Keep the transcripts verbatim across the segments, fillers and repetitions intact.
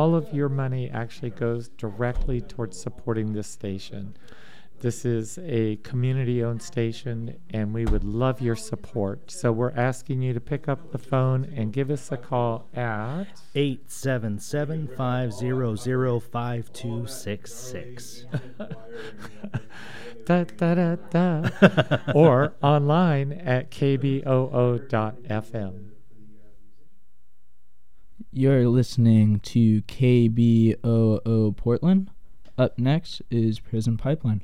all of your money actually goes directly towards supporting this station. This is a community-owned station, and we would love your support. So we're asking you to pick up the phone and give us a call at eight seven seven, five zero zero, five two six six. da, da, da, da. Or online at k b o o dot f m. You're listening to K B O O Portland. Up next is Prison Pipeline.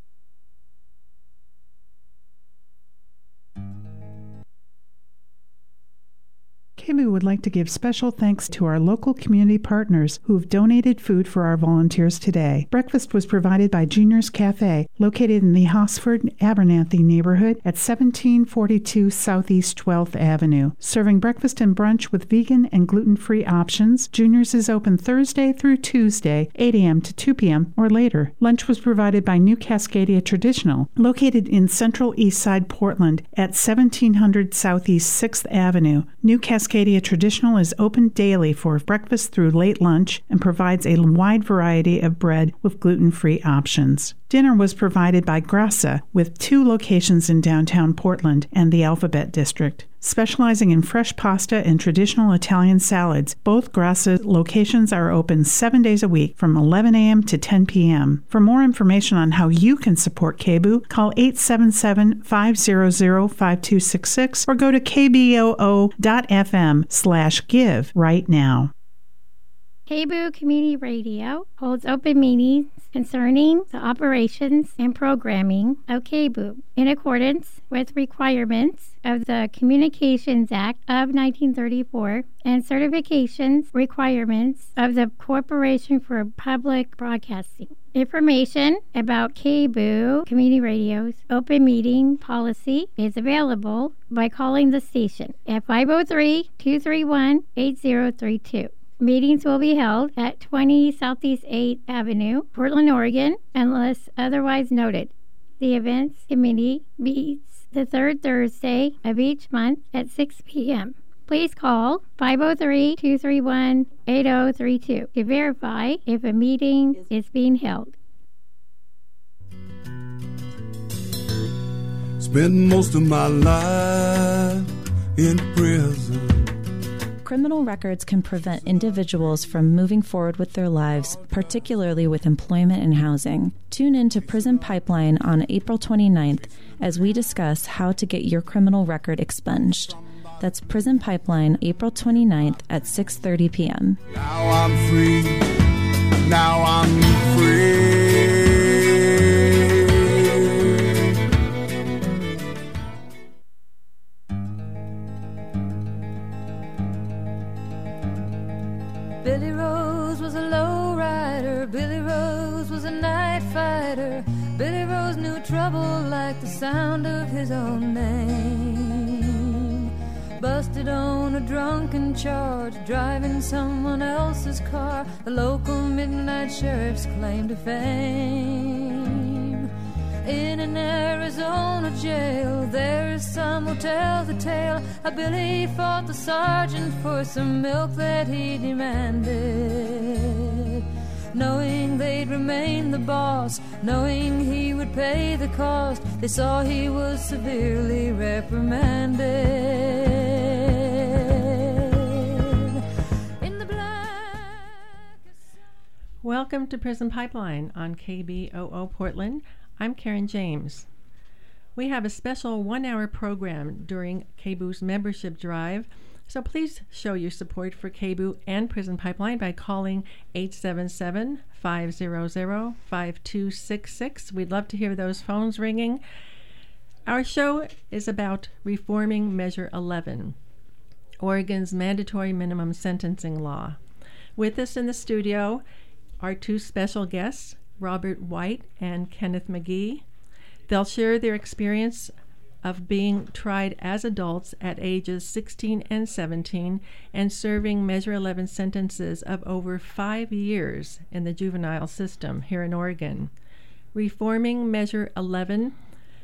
K B O O would like to give special thanks to our local community partners who have donated food for our volunteers today. Breakfast was provided by Junior's Cafe, located in the Hosford Abernathy neighborhood at seventeen forty-two Southeast twelfth Avenue. Serving breakfast and brunch with vegan and gluten-free options, Junior's is open Thursday through Tuesday, eight a.m. to two p.m. or later. Lunch was provided by New Cascadia Traditional, located in Central Eastside Portland at seventeen hundred Southeast sixth Avenue. New Cascadia Traditional is open daily for breakfast through late lunch and provides a wide variety of bread with gluten-free options. Dinner was provided by Grassa, with two locations in downtown Portland and the Alphabet District. Specializing in fresh pasta and traditional Italian salads, both Grassa locations are open seven days a week from eleven a.m. to ten p.m. For more information on how you can support K B O O, call eight seven seven, five zero zero, five two six six or go to k b o o dot f m slash give right now. K B O O Community Radio holds open meetings concerning the operations and programming of K B O O in accordance with requirements of the Communications Act of nineteen thirty-four and certifications requirements of the Corporation for Public Broadcasting. Information about K B O O Community Radio's open meeting policy is available by calling the station at five oh three, two three one, eight oh three two. Meetings will be held at twenty Southeast eighth Avenue, Portland, Oregon, unless otherwise noted. The events committee meets the third Thursday of each month at six p.m. Please call five oh three, two three one, eight oh three two to verify if a meeting is being held. Spent most of my life in prison. Criminal records can prevent individuals from moving forward with their lives, particularly with employment and housing. Tune in to Prison Pipeline on April twenty-ninth as we discuss how to get your criminal record expunged. That's Prison Pipeline, April twenty-ninth at six thirty p.m. Now I'm free. Now I'm free. Billy Rose was a low rider, Billy Rose was a night fighter, Billy Rose knew trouble like the sound of his own name. Busted on a drunken charge, driving someone else's car, the local midnight sheriff's claim to fame. In an Arizona jail, there's some who tell the tale how Billy fought the sergeant for some milk that he demanded. Knowing they'd remain the boss, knowing he would pay the cost, they saw he was severely reprimanded. In the black... Welcome to Prison Pipeline on K B O O Portland. I'm Karen James. We have a special one-hour program during K B O O's membership drive, so please show your support for K B O O and Prison Pipeline by calling eight seven seven, five zero zero, five two six six. We'd love to hear those phones ringing. Our show is about reforming Measure eleven, Oregon's mandatory minimum sentencing law. With us in the studio are two special guests, Robert White and Kenneth McGee. They'll share their experience of being tried as adults at ages sixteen and seventeen and serving Measure eleven sentences of over five years in the juvenile system here in Oregon. Reforming Measure eleven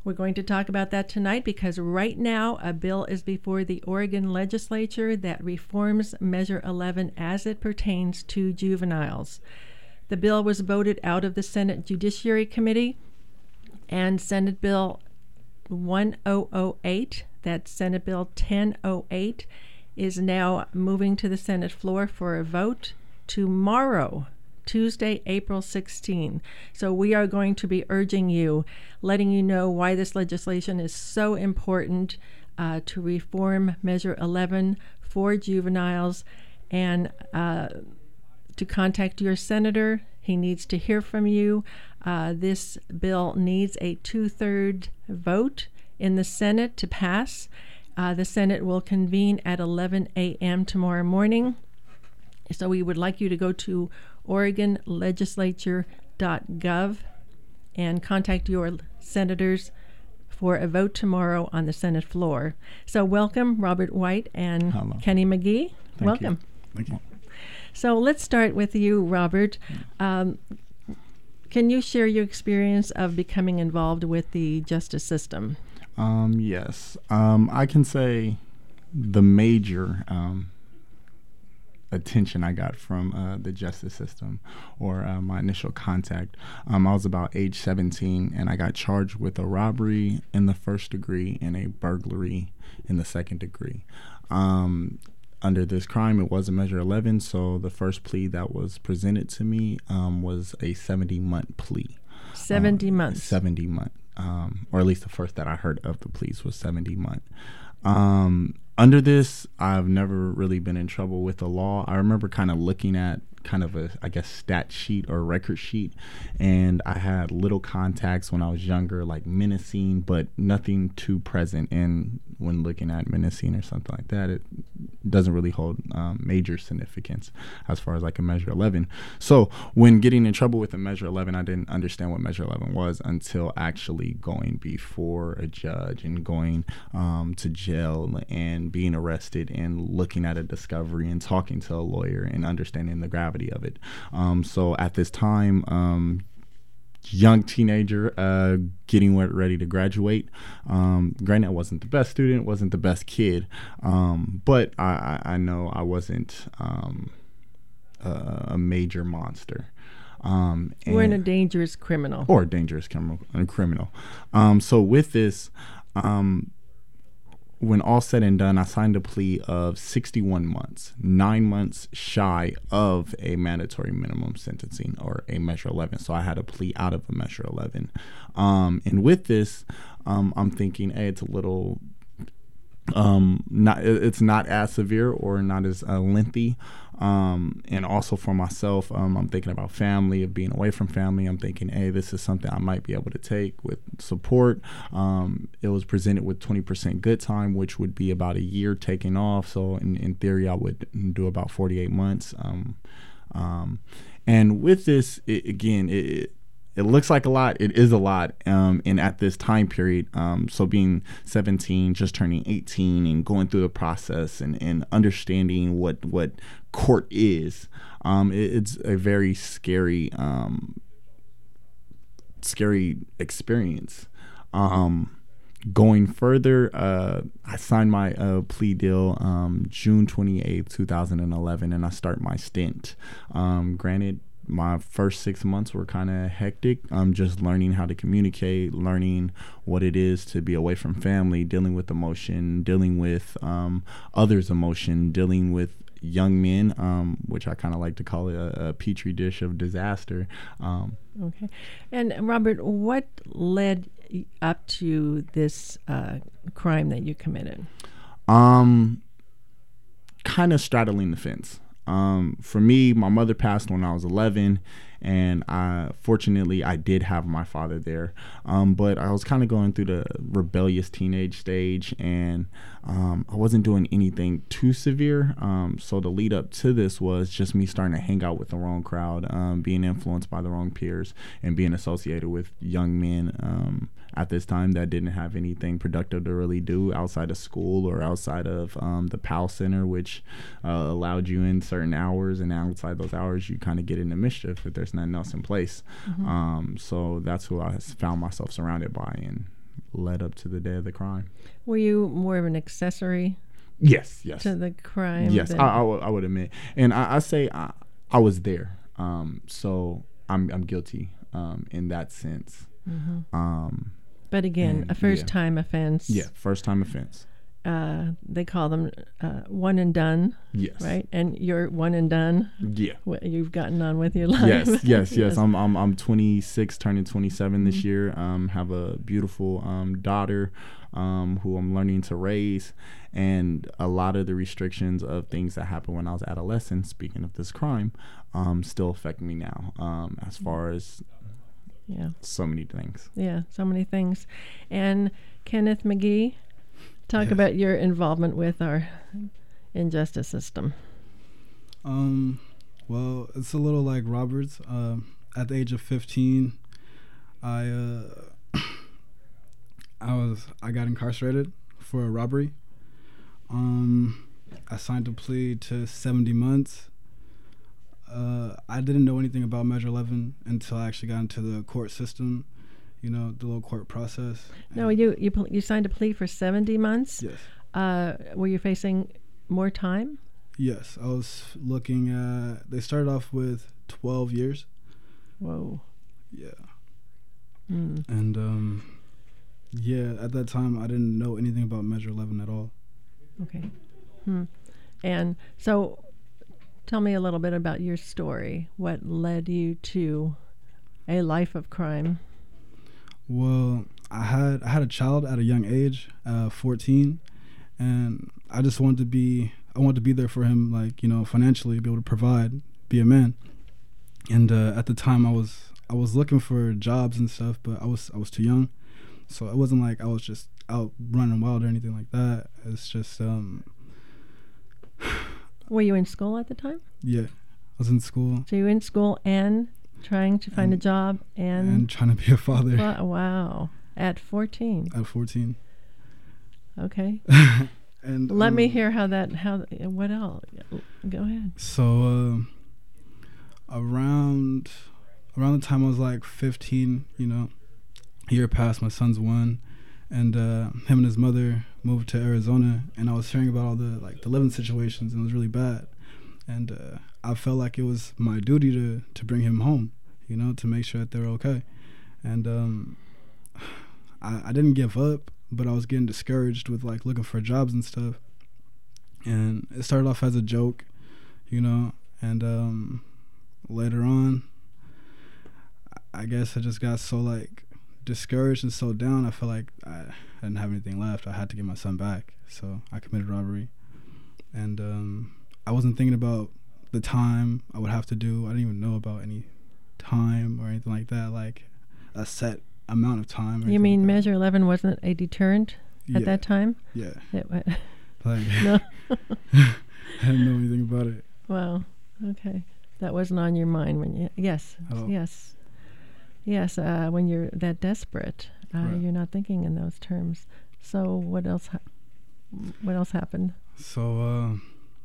We're going to talk about that tonight because right now a bill is before the Oregon legislature that reforms Measure eleven as it pertains to juveniles. The bill was voted out of the Senate Judiciary Committee, and Senate Bill ten oh eight, that's Senate Bill ten oh eight, is now moving to the Senate floor for a vote tomorrow, Tuesday, April sixteenth. So we are going to be urging you, letting you know why this legislation is so important uh, to reform Measure eleven for juveniles, and uh, to contact your senator. He needs to hear from you. Uh, this bill needs a two-thirds vote in the Senate to pass. Uh, the Senate will convene at eleven a.m. tomorrow morning. So we would like you to go to oregon legislature dot gov and contact your senators for a vote tomorrow on the Senate floor. So welcome, Robert White and Hello. Kenny McGee. Thank welcome. You. Thank you. So let's start with you, Robert. Um, can you share your experience of becoming involved with the justice system? Um, yes. Um, I can say the major um, attention I got from uh, the justice system, or uh, my initial contact. Um, I was about age seventeen, and I got charged with a robbery in the first degree and a burglary in the second degree. Um, under this crime, it was a Measure eleven, so the first plea that was presented to me um, was a seventy-month plea. seventy um, months. seventy month, um, or at least the first that I heard of the pleas was seventy month. Um, under this, I've never really been in trouble with the law. I remember kind of looking at kind of a, I guess, stat sheet or record sheet, and I had little contacts when I was younger, like menacing, but nothing too present. And when looking at menacing or something like that, it doesn't really hold um, major significance as far as like a Measure eleven. So when getting in trouble with a Measure eleven, I didn't understand what Measure eleven was until actually going before a judge and going um, to jail and being arrested and looking at a discovery and talking to a lawyer and understanding the gravity of it. Um, so at this time, um, young teenager, uh, getting ready to graduate. Um, granted, I wasn't the best student, wasn't the best kid, um, but I, I, I know I wasn't um, a, a major monster. Um, We're in a dangerous criminal. Or a dangerous criminal. A criminal. Um, so with this, um, when all said and done, I signed a plea of sixty-one months, nine months shy of a mandatory minimum sentencing or a Measure eleven. So I had a plea out of a Measure eleven. Um, and with this, um, I'm thinking, hey, it's a little, um, not, it's not as severe or not as uh, lengthy. Um, and also for myself, um, I'm thinking about family, of being away from family. I'm thinking, hey, this is something I might be able to take with support. Um, it was presented with twenty percent good time, which would be about a year taking off. So in, in theory, I would do about forty-eight months. Um, um, and with this, it, again, it, it It looks like a lot. It is a lot. Um, and at this time period, um, so being seventeen, just turning eighteen and going through the process and, and understanding what, what court is, um, it, it's a very scary, um, scary experience. Um, going further, uh, I signed my uh, plea deal um, June twenty-eighth, two thousand eleven, and I start my stint. Um, granted, my first six months were kind of hectic. Um, just learning how to communicate, learning what it is to be away from family, dealing with emotion, dealing with um, others' emotion, dealing with young men, um, which I kind of like to call it a, a petri dish of disaster. Um, okay. And Robert, what led up to this uh, crime that you committed? Um, kind of straddling the fence. Um, for me, my mother passed when I was eleven, and I, fortunately, I did have my father there. Um, but I was kind of going through the rebellious teenage stage, and um, I wasn't doing anything too severe. Um, so the lead up to this was just me starting to hang out with the wrong crowd, um, being influenced by the wrong peers, and being associated with young men um, at this time that didn't have anything productive to really do outside of school or outside of um, the PAL Center, which uh, allowed you in certain hours, and outside those hours you kind of get into mischief if there's nothing else in place. Mm-hmm. Um, so that's who I found myself surrounded by, and led up to the day of the crime. Were you more of an accessory? Yes, yes. To the crime? Yes, than- I, I, would, I would admit. And I, I say I, I was there. Um, so I'm I'm guilty um, in that sense. Mm-hmm. Um, but again, and, a first yeah. time offense. Yeah, first time offense. Uh, they call them uh, one and done. Yes. Right? And you're one and done. Yeah. What you've gotten on with your life. Yes, yes, yes. yes. I'm I'm I'm twenty-six, turning twenty-seven this mm-hmm. year. Um, have a beautiful um daughter, um, who I'm learning to raise, and a lot of the restrictions of things that happened when I was adolescent. Speaking of this crime, um, still affect me now. Um, as far as yeah, so many things. Yeah, so many things. And Kenneth McGee, talk yes. about your involvement with our injustice system. Um, well, it's a little like Robert's. Uh, at the age of fifteen, I uh, I was I got incarcerated for a robbery. Um, I signed a plea to seventy months. Uh, I didn't know anything about Measure eleven until I actually got into the court system. You know, the little court process. No, you you you signed a plea for seventy months. Yes. Uh, were you facing more time? Yes, I was looking at. They started off with twelve years. Whoa. Yeah. Mm. And um, yeah, at that time I didn't know anything about Measure eleven at all. Okay. Hmm. And so, tell me a little bit about your story. What led you to a life of crime? Well, I had I had a child at a young age, uh, fourteen, and I just wanted to be I wanted to be there for him, like, you know, financially, be able to provide, be a man. And uh, at the time, I was I was looking for jobs and stuff, but I was I was too young, so it wasn't like I was just out running wild or anything like that. It's just um. Were you in school at the time? Yeah, I was in school. So you were in school and trying to find and, a job and and trying to be a father. Wow, at fourteen. At fourteen. Okay. And let um, me hear how that how what else? Go ahead. So uh, around around the time I was like fifteen, you know, a year passed. My son's one, and uh, him and his mother moved to Arizona, and I was hearing about all the like the living situations, and it was really bad. And uh, I felt like it was my duty to to bring him home, you know, to make sure that they're okay. And um, I, I didn't give up, but I was getting discouraged with like looking for jobs and stuff. And it started off as a joke, you know, and um, later on, I guess I just got so like discouraged and so down. I felt like I, I didn't have anything left. I had to get my son back, so I committed robbery. And um, I wasn't thinking about the time I would have to do. I didn't even know about any time or anything like that, like a set amount of time. You mean like Measure eleven wasn't a deterrent at yeah. that time? Yeah. It wa- like, no. I didn't know anything about it. Wow. Okay. That wasn't on your mind when you. Yes. Hello. Yes. Yes. Uh, when you're that desperate, uh, right. you're not thinking in those terms. So what else? Ha- what else happened? So uh,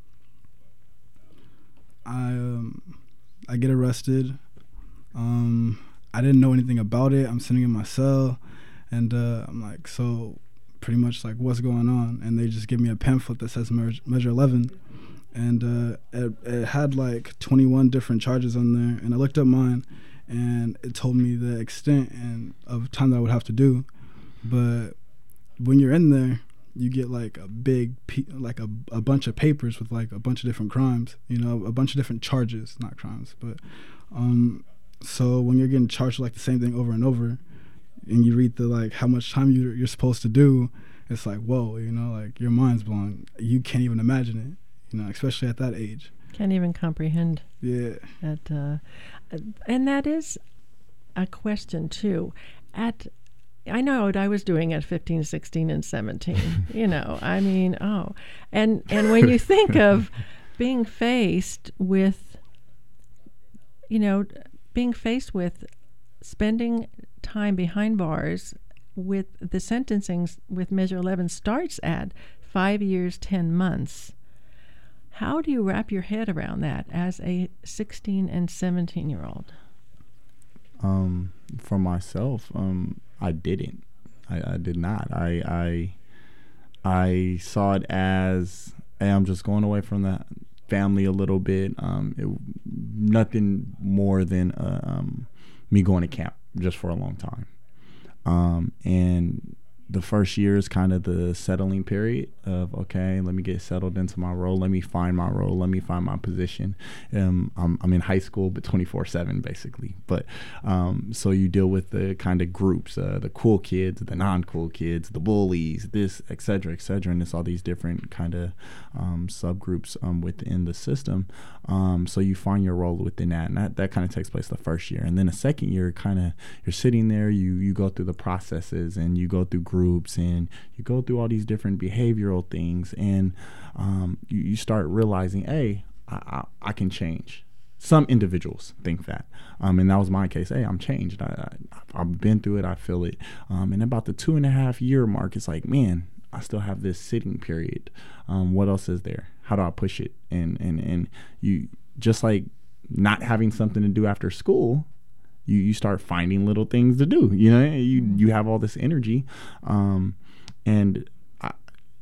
I um, I get arrested. Um, I didn't know anything about it. I'm sitting in my cell, and uh, I'm like, so pretty much like, what's going on? And they just give me a pamphlet that says Measure, measure eleven, and uh, it, it had like twenty-one different charges on there. And I looked up mine, and it told me the extent and of time that I would have to do. But when you're in there, you get like a big, pe- like a, a bunch of papers with like a bunch of different crimes, you know, a bunch of different charges, not crimes, but um, so when you're getting charged with like the same thing over and over, and you read the like how much time you you're supposed to do, it's like, whoa, you know, like your mind's blown. You can't even imagine it, you know, especially at that age. Can't even comprehend. Yeah. At uh, and that is a question too. At I know what I was doing at fifteen, sixteen, and seventeen. You know, I mean, oh, and and when you think of being faced with, you know, being faced with spending time behind bars, with the sentencing with Measure eleven starts at five years, ten months. How do you wrap your head around that as a sixteen and seventeen year old? Um, for myself, um, I didn't. I, I did not. I, I I saw it as, hey, I'm just going away from the family a little bit. Um, it, nothing more than uh, um, me going to camp just for a long time. Um, and the first year is kind of the settling period of, okay, let me get settled into my role. Let me find my role. Let me find my position. Um, I'm, I'm in high school, but twenty-four seven basically. But um, so you deal with the kind of groups, uh, the cool kids, the non-cool kids, the bullies, this, et cetera, et cetera. And it's all these different kind of um, subgroups um, within the system. Um, so you find your role within that. And that, that kind of takes place the first year. And then the second year, kind of, you're sitting there, you, you go through the processes and you go through groups. groups and you go through all these different behavioral things, and um, you, you start realizing, hey, I, I, I can change. Some individuals think that, um, and that was my case. Hey, I'm changed. I, I, I've been through it. I feel it. Um, and about the two and a half year mark, it's like, man, I still have this sitting period. Um, what else is there? How do I push it? And and and you, just like not having something to do after school, You, you start finding little things to do. You know, you you have all this energy, um, and I,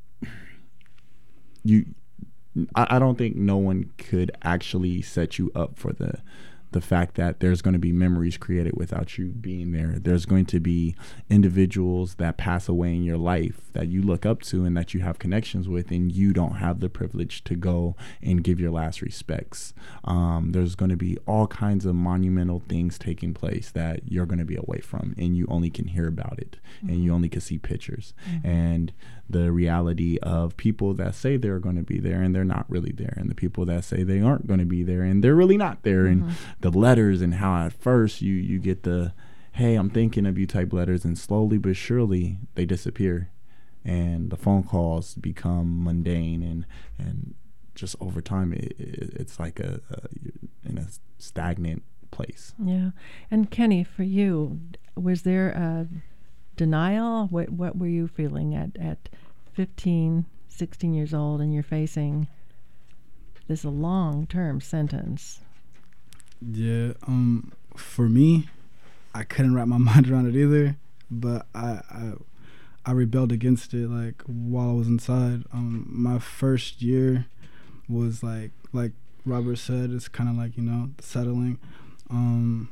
you, I, I don't think no one could actually set you up for the the fact that there's going to be memories created without you being there. There's going to be individuals that pass away in your life that you look up to and that you have connections with, and you don't have the privilege to go and give your last respects. Um, there's going to be all kinds of monumental things taking place that you're going to be away from, and you only can hear about it, mm-hmm. and you only can see pictures. Mm-hmm. And the reality of people that say they're going to be there and they're not really there, and the people that say they aren't going to be there and they're really not there, mm-hmm. and the letters, and how at first you you get the, hey, I'm thinking of you type letters, and slowly but surely they disappear, and the phone calls become mundane, and and just over time it, it, it's like a, a in a stagnant place. Yeah. And Kenny, for you, was there a denial? What what were you feeling at at fifteen, sixteen years old, and you're facing this long-term sentence? Yeah, um, for me, I couldn't wrap my mind around it either, but I, I, I rebelled against it, like, while I was inside. Um, my first year was, like, like Robert said, it's kind of like, you know, settling. Um,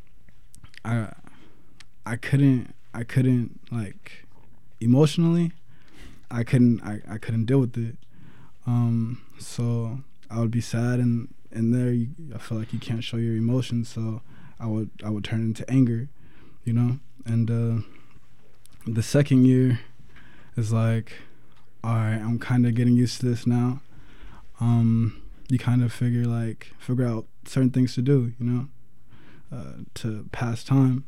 I, I couldn't, I couldn't, like, emotionally, I couldn't, I, I couldn't deal with it. Um, so I would be sad, and in there, you, I feel like you can't show your emotions, so I would I would turn into anger, you know. And uh, the second year is like, all right, I'm kind of getting used to this now. Um, you kind of figure like figure out certain things to do, you know, uh, to pass time.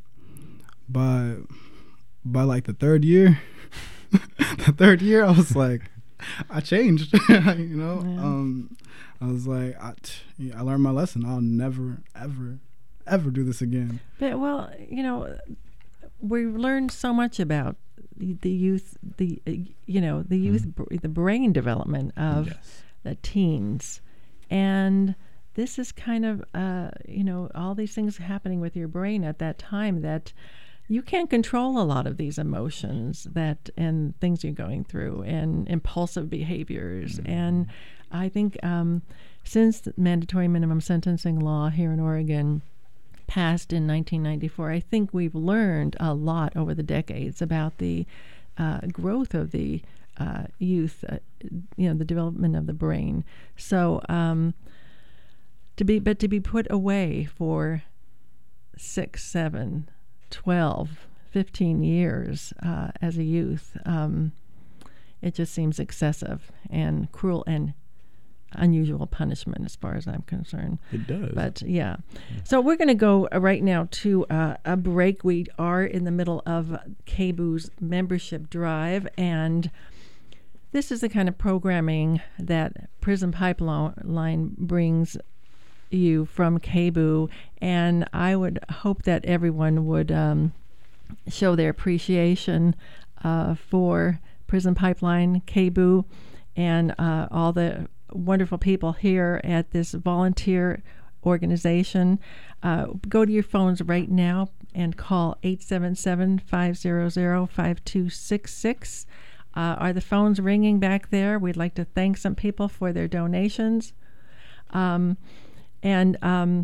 By by like the third year, the third year, I was like, I changed, you know. Yeah. Um, I was like, I, t- I learned my lesson. I'll never, ever, ever do this again. But, well, you know, we learned so much about the youth, the uh, you know, the youth, mm-hmm. br- the brain development of yes. the teens, and this is kind of, uh, you know, all these things happening with your brain at that time that you can't control a lot of these emotions that and things you're going through, and impulsive behaviors. Mm-hmm. And I think um, since the mandatory minimum sentencing law here in Oregon passed in nineteen ninety-four, I think we've learned a lot over the decades about the uh, growth of the uh, youth, uh, you know, the development of the brain. So um, to be, but to be put away for six, seven, twelve, fifteen years uh, as a youth, um, it just seems excessive and cruel and unusual punishment as far as I'm concerned. It does. But yeah. yeah. So we're going to go right now to uh, a break. We are in the middle of K B U's membership drive, and this is the kind of programming that Prison Pipeline brings you from K B U, and I would hope that everyone would um, show their appreciation uh, for Prison Pipeline, K B U, and uh, all the wonderful people here at this volunteer organization. Uh, go to your phones right now and call eight seven seven, five zero zero, five two six six. Uh, are the phones ringing back there? We'd like to thank some people for their donations. Um, and um,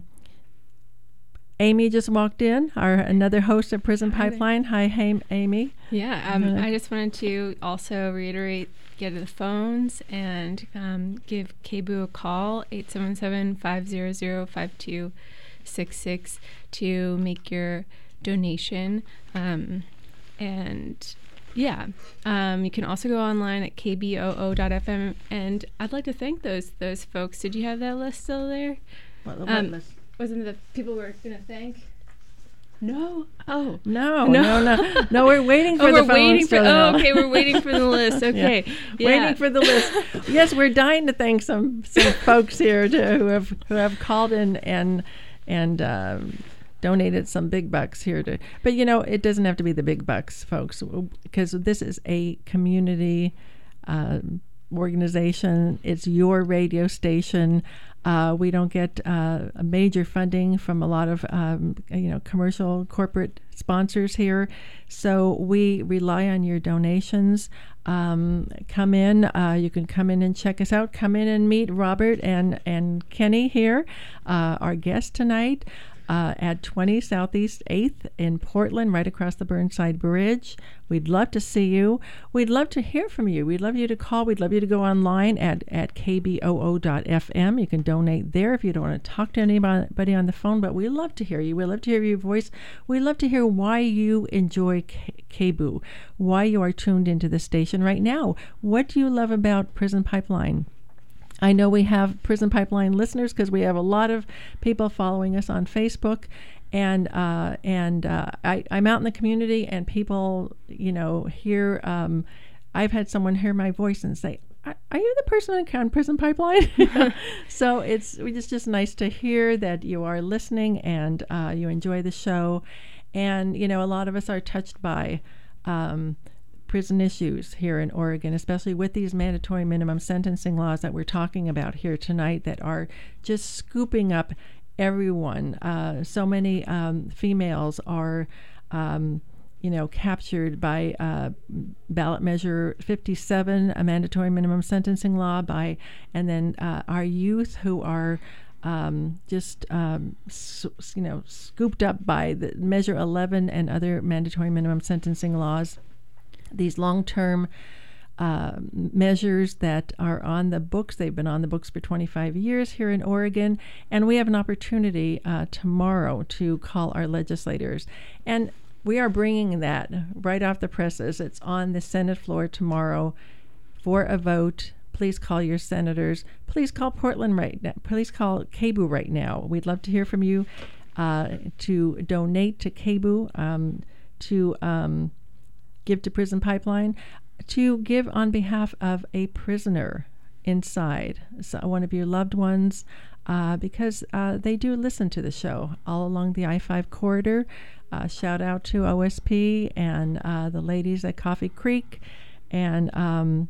Amy just walked in, our another host of Prison Pipeline. Hi, hey, Amy. Yeah, um, I just wanted to also reiterate, get to the phones and um, give K B O a call, eight seven seven, five zero zero, five two six six, to make your donation. Um, and yeah, um, you can also go online at k b o o dot f m. And I'd like to thank those those folks. Did you have that list still there? What, what um, list? Wasn't it the people we're going to thank? No. Oh. No, no, no. No, no we're waiting for oh, the we're phones waiting for, to oh, okay, we're waiting for the list. Okay. Yeah. Yeah. Waiting for the list. Yes, we're dying to thank some some folks here to, who have who have called in and and uh, donated some big bucks here to. But you know, it doesn't have to be the big bucks, folks, because this is a community uh, organization. It's your radio station. Uh, we don't get uh, a major funding from a lot of um, you know commercial corporate sponsors here, so we rely on your donations. Um, come in, uh, you can come in and check us out. Come in and meet Robert and and Kenny here, uh, our guest tonight. Uh, at twenty Southeast eighth in Portland, right across the Burnside Bridge. We'd love to see you. We'd love to hear from you. We'd love you to call. We'd love you to go online at, at k b o o dot f m. You can donate there if you don't want to talk to anybody on the phone, but we love to hear you. We love to hear your voice. We love to hear why you enjoy K- KBOO, why you are tuned into the station right now. What do you love about Prison Pipeline? I know we have Prison Pipeline listeners because we have a lot of people following us on Facebook, and uh, and uh, I, I'm out in the community, and people, you know, hear. Um, I've had someone hear my voice and say, "Are, are you the person on Prison Pipeline?" So it's it's just nice to hear that you are listening and uh, you enjoy the show, and you know, a lot of us are touched by. Um, prison issues here in Oregon, especially with these mandatory minimum sentencing laws that we're talking about here tonight that are just scooping up everyone. Uh, so many um, females are, um, you know, captured by uh, ballot measure fifty-seven, a mandatory minimum sentencing law, by, and then uh, our youth who are Um, just um, s- you know, scooped up by the measure eleven and other mandatory minimum sentencing laws. These long-term uh, measures that are on the books. They've been on the books for twenty-five years here in Oregon, and we have an opportunity uh, tomorrow to call our legislators. And we are bringing that right off the presses. It's on the Senate floor tomorrow for a vote. Please call your senators. Please call Portland right now. Please call KBOO right now. We'd love to hear from you uh, to donate to KBOO, um, to um, give to Prison Pipeline, to give on behalf of a prisoner inside, so one of your loved ones, uh, because uh, they do listen to the show all along the I five corridor. Uh, shout out to O S P and uh, the ladies at Coffee Creek, and um,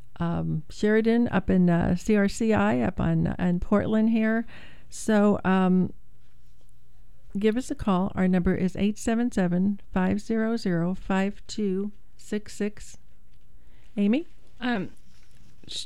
um, Sheridan up in uh, C R C I up on uh, in Portland here. So um, give us a call. Our number is eight seven seven, five zero zero, five two six six. Amy? Um, sh-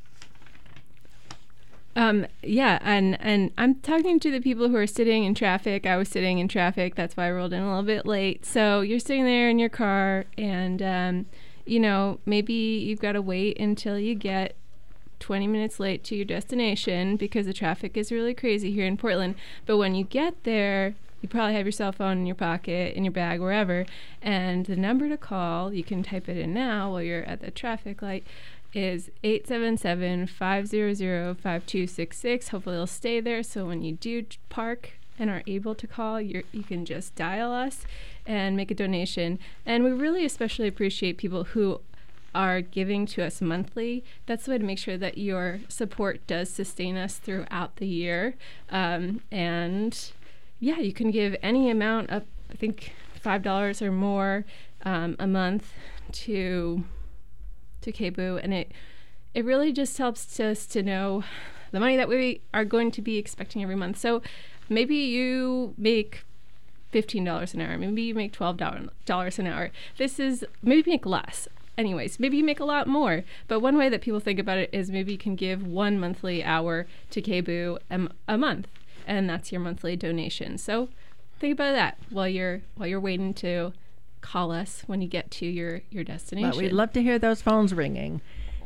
um, yeah, and, and I'm talking to the people who are sitting in traffic. I was sitting in traffic. That's why I rolled in a little bit late. So you're sitting there in your car, and, um, you know, maybe you've got to wait until you get twenty minutes late to your destination because the traffic is really crazy here in Portland. But when you get there, you probably have your cell phone in your pocket, in your bag, wherever. And the number to call, you can type it in now while you're at the traffic light, is eight seven seven, five zero zero, five two six six. Hopefully it'll stay there, so when you do park and are able to call, you're, you can just dial us and make a donation. And we really especially appreciate people who are giving to us monthly. That's the way to make sure that your support does sustain us throughout the year. Um, and yeah, you can give any amount up, I think five dollars or more um, a month to to KBOO, and it it really just helps us to know the money that we are going to be expecting every month. So maybe you make fifteen dollars an hour. Maybe you make twelve dollars an hour. This is, maybe you make less. Anyways, maybe you make a lot more. But one way that people think about it is maybe you can give one monthly hour to K B O O a, a month, and that's your monthly donation. So think about that while you're while you're waiting to call us when you get to your, your destination. But we'd love to hear those phones ringing.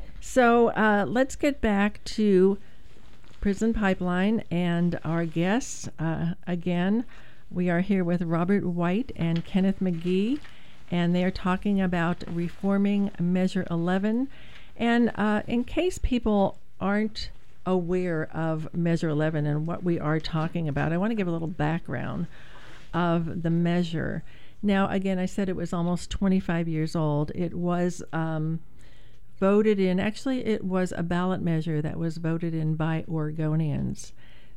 So uh, let's get back to Prison Pipeline and our guests. Uh, again, we are here with Robert White and Kenneth McGee, and they are talking about reforming Measure eleven. And uh, in case people aren't aware of Measure eleven and what we are talking about, I want to give a little background of the measure. Now, again, I said it was almost twenty-five years old. It was um, voted in, actually, it was a ballot measure that was voted in by Oregonians.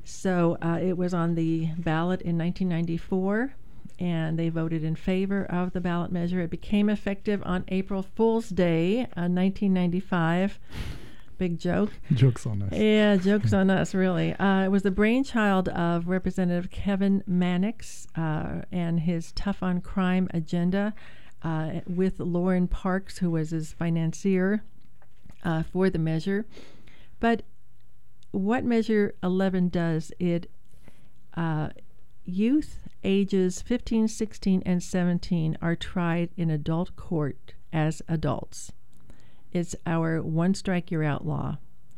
So uh, it was on the ballot in nineteen ninety-four, and they voted in favor of the ballot measure. It became effective on April Fool's Day, uh, nineteen ninety-five. Big joke. Joke's on us. Yeah, joke's on us, really. Uh, it was the brainchild of Representative Kevin Mannix uh, and his tough on crime agenda uh, with Lauren Parks, who was his financier uh, for the measure. But what Measure eleven does, it uh, youth ages fifteen, sixteen, and seventeen are tried in adult court as adults. It's our one strike you're out law.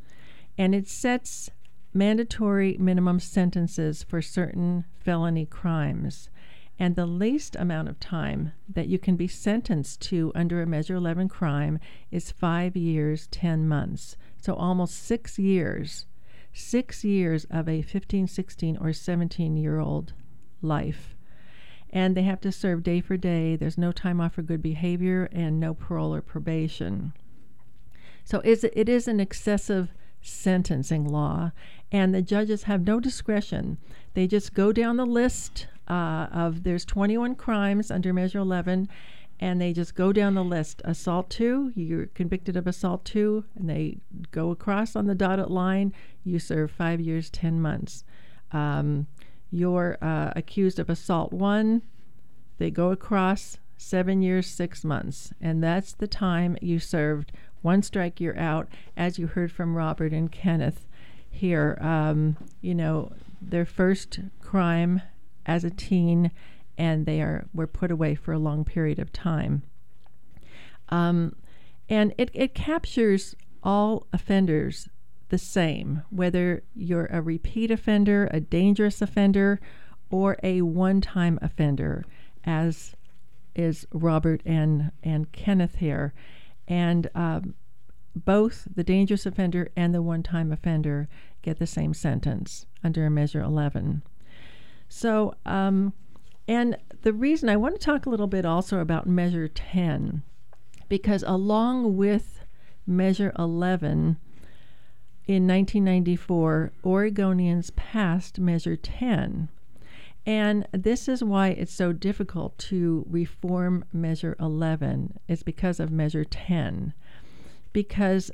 And it sets mandatory minimum sentences for certain felony crimes. And the least amount of time that you can be sentenced to under a Measure eleven crime is five years, ten months. So almost six years. Six years of a fifteen, sixteen, or seventeen-year-old life. And they have to serve day for day. There's no time off for good behavior and no parole or probation. So it's, it is an excessive sentencing law, and the judges have no discretion. They just go down the list uh, of, there's twenty-one crimes under Measure eleven, and they just go down the list. Assault two, you're convicted of assault two, and they go across on the dotted line, you serve five years, ten months. Um, you're uh, accused of assault one, they go across, seven years, six months. And that's the time you served. One strike, you're out, as you heard from Robert and Kenneth here. Um, you know, their first crime as a teen, and they are were put away for a long period of time. Um, and it, it captures all offenders the same, whether you're a repeat offender, a dangerous offender, or a one-time offender, as is Robert and, and Kenneth here. And um, both the dangerous offender and the one-time offender get the same sentence under Measure eleven. So, um, and the reason I want to talk a little bit also about Measure ten, because along with Measure eleven, in nineteen ninety-four, Oregonians passed Measure ten. And this is why it's so difficult to reform Measure eleven. It's because of Measure ten. Because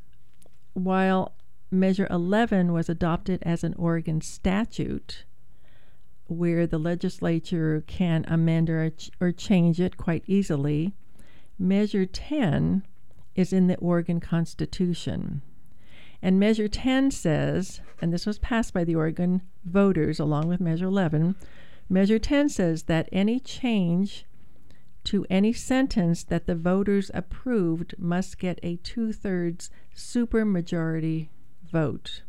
while Measure eleven was adopted as an Oregon statute, where the legislature can amend or, ch- or change it quite easily, Measure ten is in the Oregon Constitution. And Measure ten says, and this was passed by the Oregon voters along with Measure eleven, Measure ten says that any change to any sentence that the voters approved must get a two-thirds supermajority vote.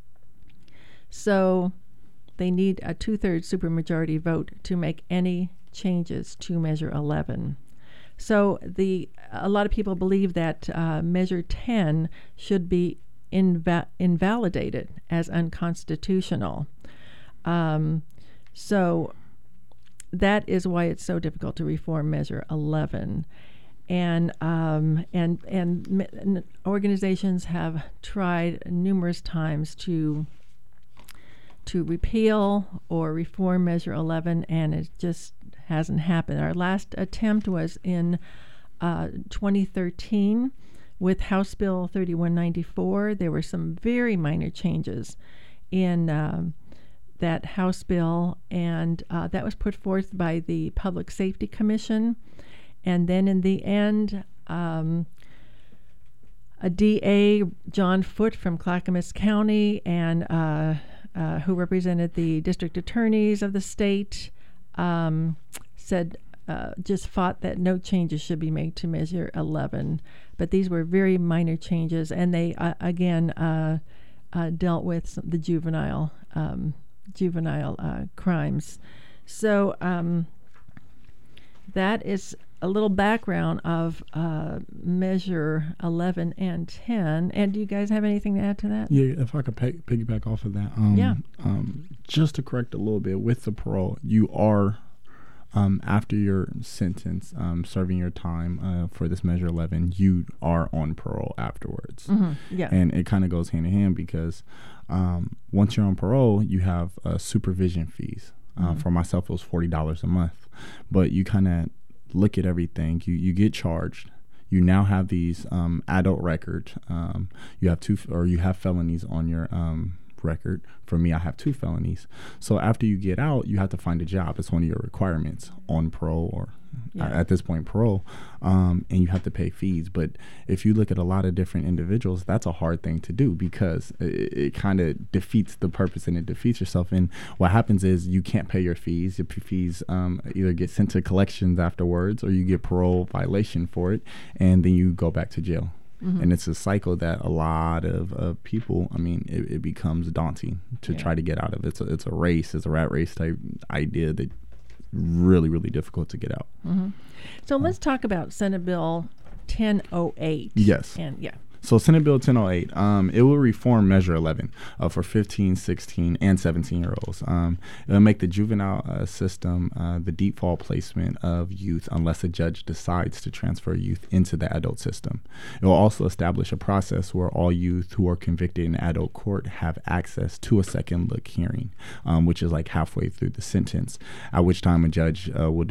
So they need a two-thirds supermajority vote to make any changes to Measure eleven. So the a lot of people believe that uh, Measure ten should be inva- invalidated as unconstitutional. Um, so that is why it's so difficult to reform Measure eleven. And um, and and m- organizations have tried numerous times to to repeal or reform Measure eleven, and it just hasn't happened. Our last attempt was in uh, twenty thirteen, With House Bill thirty-one ninety-four, there were some very minor changes in um, that House bill, and uh, that was put forth by the Public Safety Commission. And then in the end, um, a D A, John Foote from Clackamas County, and uh, uh, who represented the district attorneys of the state, um, said uh, just fought that no changes should be made to Measure eleven. But these were very minor changes, and they uh, again uh, uh, dealt with some, the juvenile um, juvenile uh, crimes. So um, that is a little background of uh, Measure eleven and ten. And do you guys have anything to add to that? Yeah, if I could pay, piggyback off of that. Um, yeah. Um, just to correct a little bit, with the parole, you are, um, after your sentence, um, serving your time uh, for this Measure eleven, you are on parole afterwards. Mm-hmm. Yeah. And it kind of goes hand in hand because um, once you're on parole, you have uh, supervision fees. Uh, mm-hmm. For myself, it was forty dollars a month. But you kind of look at everything. You you get charged. You now have these um, adult record. Um, you have two, or you have felonies on your um, record. For me, I have two felonies. So after you get out, you have to find a job. It's one of your requirements on parole, or yeah. at this point parole, um, and you have to pay fees. But if you look at a lot of different individuals, that's a hard thing to do because it, it kind of defeats the purpose and it defeats yourself. And what happens is you can't pay your fees. Your fees um, either get sent to collections afterwards, or you get parole violation for it, and then you go back to jail. Mm-hmm. And it's a cycle that a lot of uh, people, I mean, it, it becomes daunting to yeah. try to get out of. It's a, it's a race, it's a rat race type idea that really, really difficult to get out. Mm-hmm. So uh, let's talk about Senate Bill ten oh eight. Yes. And yeah. So Senate Bill ten oh eight, um, it will reform Measure eleven uh, for fifteen, sixteen, and seventeen-year-olds. Um, it will make the juvenile uh, system uh, the default placement of youth unless a judge decides to transfer youth into the adult system. It will also establish a process where all youth who are convicted in adult court have access to a second look hearing, um, which is like halfway through the sentence, at which time a judge uh, will